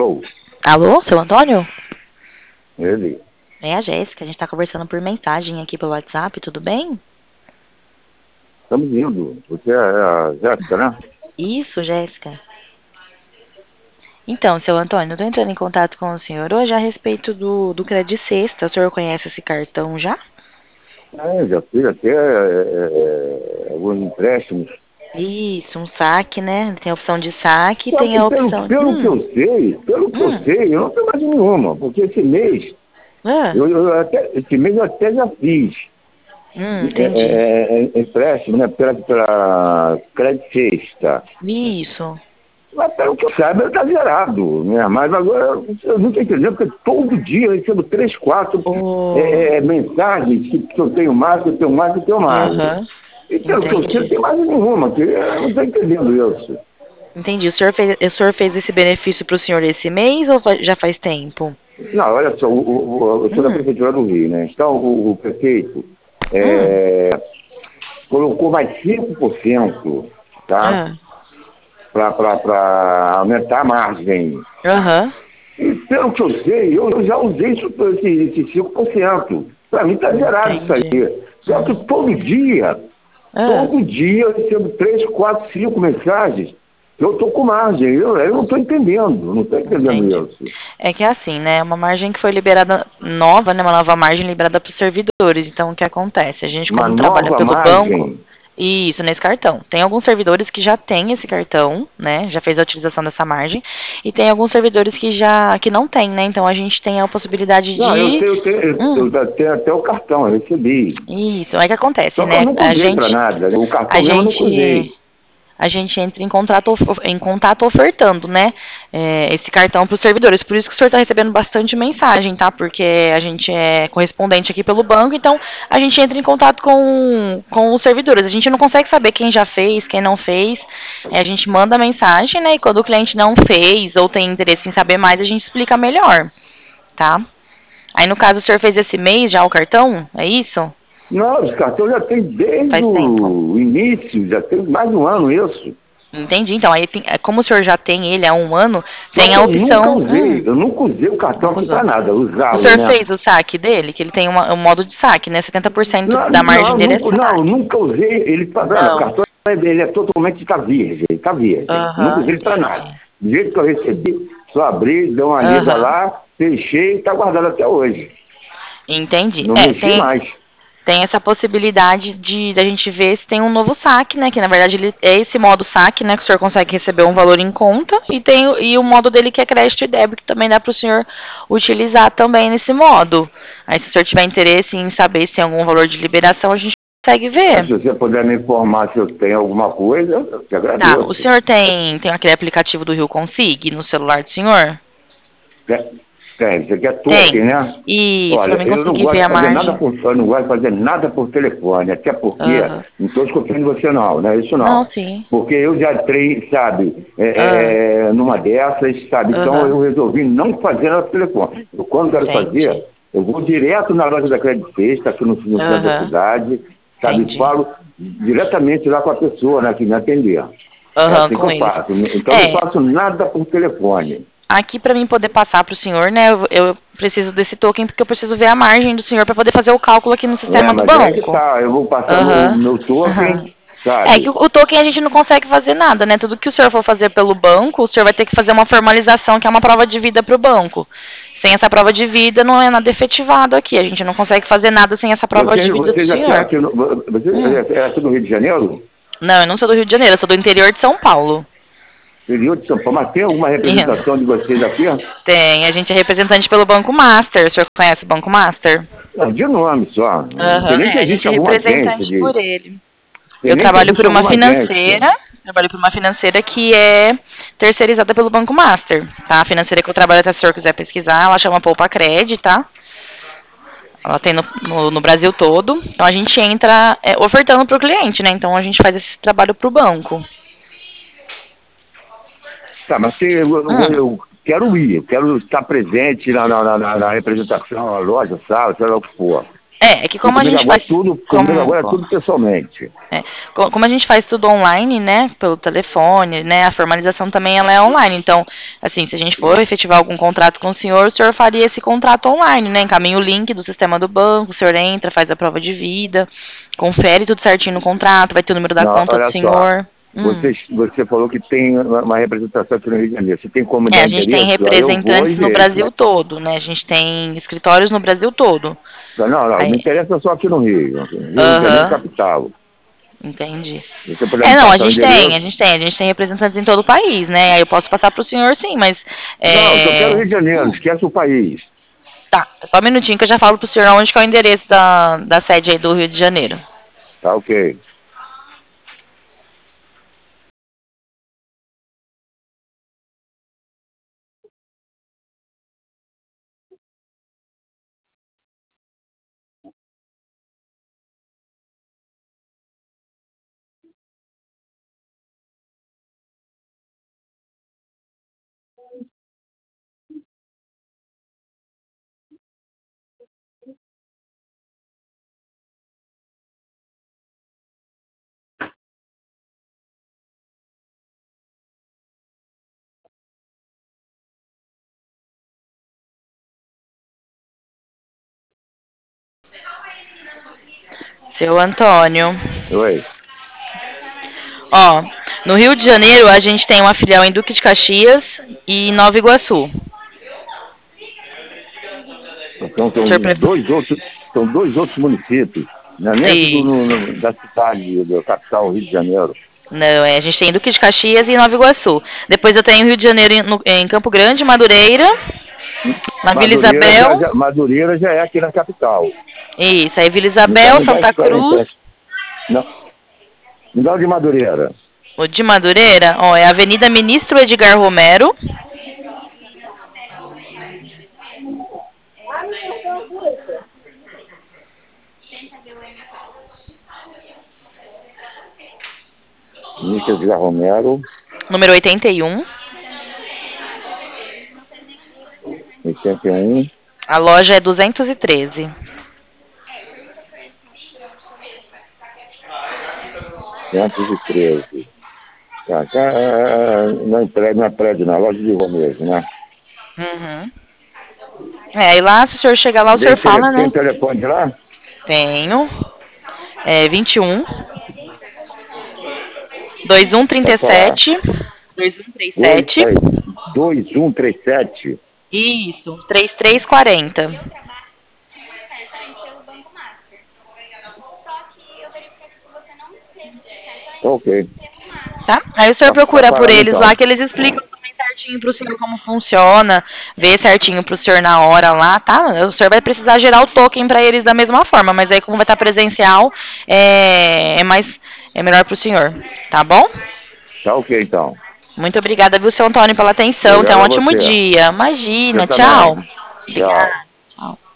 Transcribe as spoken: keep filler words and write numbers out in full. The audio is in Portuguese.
Alô? Alô, seu Antônio? Ele. É a Jéssica, a gente tá conversando por mensagem aqui pelo WhatsApp, tudo bem? Estamos indo. Você é a Jéssica, né? Isso, Jéssica. Então, seu Antônio, eu tô entrando em contato com o senhor hoje a respeito do, do Credit Sexta. O senhor conhece esse cartão já? É, já fiz até é, é, alguns empréstimos. Isso, um saque, né? Tem a opção de saque e Só tem que a pelo, opção... pelo que Hum, eu sei, pelo que eu hum, sei, eu não tenho mais nenhuma, porque esse mês, ah, eu, eu até, esse mês eu até já fiz hum, é, entendi. é, é, empréstimo, né, pela, pela Credit Sexta. Isso. Mas pelo que eu saiba, está zerado, né? Mas agora eu não estou entendendo, porque todo dia eu recebo três, quatro O... é, é, mensagens que, que eu tenho mais, que eu tenho mais, que eu tenho mais. Aham, E pelo que eu sei, não entendi. tem mais nenhuma, que eu não estou entendendo isso. Entendi. O senhor fez, o senhor fez esse benefício pro senhor esse mês ou fa- já faz tempo? Não, olha só, o, o, o- eu sou da Hum, Prefeitura do Rio, né? Então o, o prefeito hum, é, colocou mais cinco por cento, tá? ah, Para aumentar a margem. aham. E pelo que eu sei, eu, eu já usei isso, esse, esse cinco por cento. Para mim está zerado isso Entendi. aí. Só que Uhum. todo dia, Ah, todo dia eu recebo três, quatro, cinco mensagens que eu estou com margem. Eu, eu não estou entendendo, não estou entendendo entendi. isso. É que é assim, né? Uma margem que foi liberada nova, né? Uma nova margem liberada para os servidores. Então, o que acontece? A gente, Uma como trabalha nova pelo banco, margem. isso, nesse cartão. Tem alguns servidores que já têm esse cartão, né? Já fez a utilização dessa margem. E tem alguns servidores que já que não tem, né? Então, a gente tem a possibilidade Não, eu de... tenho, eu tenho, eu Hum, eu tenho até o cartão, eu recebi. isso. É que acontece, Só que eu né? nunca A usei para gente... nada, né? O A cartão mesmo eu nunca gente usei. a gente entra em contato, of- em contato ofertando, né, é, esse cartão para os servidores. Por isso que o senhor está recebendo bastante mensagem, tá? Porque a gente é correspondente aqui pelo banco, então a gente entra em contato com, com os servidores. A gente não consegue saber quem já fez, quem não fez. É, a gente manda mensagem, né? E quando o cliente não fez ou tem interesse em saber mais, a gente explica melhor, tá? Aí no caso o senhor fez esse mês já o cartão? É isso? Não, os cartões já tem desde Faz tempo. o início, já tem mais de um ano isso. Entendi. Então, aí tem, é, como o senhor já tem ele há um ano, Só tem que a eu nunca opção. Hum, usei, eu nunca usei o cartão nunca aqui usou. para nada, O usá-lo, senhor né? fez o saque dele? Que ele tem uma, um modo de saque, né? setenta por cento Não, da margem não, dele é nunca, não, saque. nunca usei ele para nada. O Não. cartão ele é totalmente tá virgem, está virgem. Nunca Aham, usei ele para nada. entendi. Do jeito que eu recebi, só abri, dei uma lida Aham, lá, fechei e está guardado até hoje. entendi. Não É, mexi tem, mais. tem essa possibilidade de da gente ver se tem um novo saque, né? Que na verdade ele é esse modo saque, né? Que o senhor consegue receber um valor em conta. E tem o- e o modo dele que é crédito e débito, que também dá para o senhor utilizar também nesse modo. Aí se o senhor tiver interesse em saber se tem algum valor de liberação, a gente consegue Mas ver. se você puder me informar se eu tenho alguma coisa, eu te Tá, o agradeço. senhor tem, tem aquele aplicativo do Rio Consig no celular do senhor? Tem, tem, você quer token, Tem. né? Isso, para Olha, mim eu não conseguir ver gosto de a fazer nada margem. por, eu não gosto de fazer nada por telefone, até porque, Aham. não estou desconfiando de você não, não é isso Não, não. sim. Porque eu já entrei, sabe, Ah, é, é, numa dessas, sabe, então aham. eu resolvi não fazer nada por telefone. Eu, quando quero Entendi. fazer, eu vou direto na loja da Credit Sexta, aqui no, no centro da Aham. cidade, sabe, e Entendi. falo diretamente lá com a pessoa, né, que me atender. É Aham, assim que com eu eles. faço. Então eu não É, faço nada por telefone. aqui para mim poder passar para o senhor, né, eu, eu preciso desse token porque eu preciso ver a margem do senhor para poder fazer o cálculo aqui no É, sistema do mas é que banco. tá, eu vou passar meu, Aham. meu Aham. token, É que o, sabe? o token a gente não consegue fazer nada, né? Tudo que o senhor for fazer pelo banco, o senhor vai ter que fazer uma formalização, que é uma prova de vida para o banco. Sem essa prova de vida, não é nada efetivado aqui. A gente não consegue fazer nada sem essa prova de Você, vida do você já quer senhor. aqui no, você Hum. é aqui no Rio de Janeiro? Não, eu não sou do Rio de Janeiro, eu sou do interior de São Paulo. Interior de São Paulo, mas tem alguma Isso. representação de vocês aqui? Tem, a gente é representante pelo Banco Master. O senhor conhece o Banco Master? Não, de nome só. Não sei Aham, nem se é, a gente existe é alguma agência representante por de. ele. Sei Eu nem se trabalho por existe uma alguma agência. financeira, trabalho por uma financeira que é terceirizada pelo Banco Master, tá? A financeira que eu trabalho, até se o senhor quiser pesquisar, ela chama Poupa Cred, tá? Ela tem no, no, no Brasil todo. Então a gente entra é, ofertando para o cliente, né? Então a gente faz esse trabalho para o banco. Tá, mas se eu, eu, Hum, eu quero ir, eu quero estar presente na, na, na, na representação, na loja, sala, sei lá o que for. É, é que como a Comigo gente agora faz... tudo, Como, comigo agora é tudo pessoalmente. é, co- como a gente faz tudo online, né, pelo telefone, né, a formalização também ela é online. Então, assim, se a gente for efetivar algum contrato com o senhor, o senhor faria esse contrato online, né, encaminha o link do sistema do banco, o senhor entra, faz a prova de vida, confere tudo certinho no contrato, vai ter o número da Não, conta do olha só, senhor. Hum. você, você falou que tem uma uma representação aqui no Rio de Janeiro. Você tem como me É, dar a gente tem endereço? Aí eu vou e representantes no vejo. Brasil todo, né, a gente tem escritórios no Brasil todo. Não, não, me Aí, interessa só aqui no Rio. Rio de Janeiro, aham, capital. entendi. Se você puder É, me não, a passar o gente tem, a endereço. gente tem, a gente tem representantes em todo o país, né? Aí eu posso passar para o senhor, sim, mas Não, eu só quero o Rio é... de Janeiro, esquece o país. Tá, só um minutinho que eu já falo pro senhor onde que é o endereço da, da sede aí do Rio de Janeiro. Tá ok. Seu Antônio. Oi. Ó, no Rio de Janeiro a gente tem uma filial em Duque de Caxias e em Nova Iguaçu. Então O são senhor prefere... dois outros, são dois outros municípios. Não é nem aqui do, no, Isso. no- da cidade, da capital, Rio de Janeiro. Não, é, a gente tem Duque de Caxias e Nova Iguaçu. Depois eu tenho Rio de Janeiro em, no- em Campo Grande, Madureira, na Vila Madureira já, Isabel. já, Madureira já é aqui na capital. Isso, aí Vila Então Isabel, me dá Santa Cruz. esse, não, me dá o de Madureira. O de Madureira, ó, é Avenida Ministro Edgar Romero. Níquel de Romero, Número oitenta e um. oitenta e um, A loja é duzentos e treze. duzentos e treze. Tá, tá, é, não é prédio, não é prédio, na loja de rua mesmo, né? Uhum. É, e lá, se o senhor chegar lá, o senhor Tem, tele, fala, tem né? telefone lá? Tenho. É vinte e um, dois um Pode trinta e falar. sete, dois um três Dois, sete. peraí, dois um três sete. Isso, três três quarenta. Ok. Tá? Aí o senhor Tá, tá procura por falando eles lá, então. que eles explicam também certinho pro senhor como funciona, vê certinho pro senhor na hora lá, tá? O senhor vai precisar gerar o token pra eles da mesma forma, mas aí como vai estar presencial, é, é mais, é melhor pro senhor, tá bom? Tá ok então. Muito obrigada, viu, seu Antônio, pela atenção. Tenha Obrigado um a ótimo você. dia. Você Imagina, tchau. também. Tchau. Obrigada. Tchau.